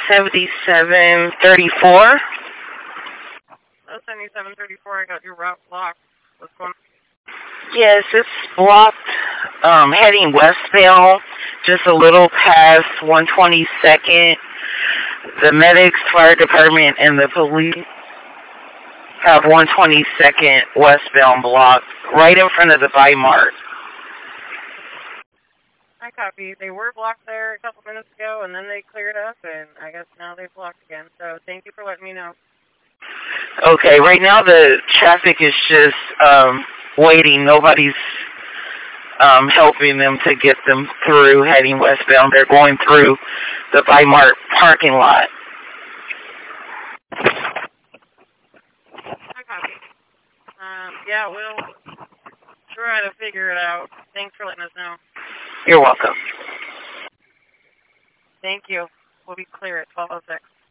7734. 7734, I got your route blocked. What's going on? Yes, it's blocked, heading westbound, just a little past 122nd. The medics, fire department, and the police have 122nd westbound blocked, right in front of the Buy Mart. I copy. They were blocked there a couple minutes ago, and then they cleared up, and I guess now they've blocked again. So thank you for letting me know. Okay, right now the traffic is just waiting. Nobody's helping them to get them through heading westbound. They're going through the Buy Mart parking lot. I copy. Yeah, we'll try to figure it out. Thanks for letting us know. You're welcome. Thank you. We'll be clear at 12:06.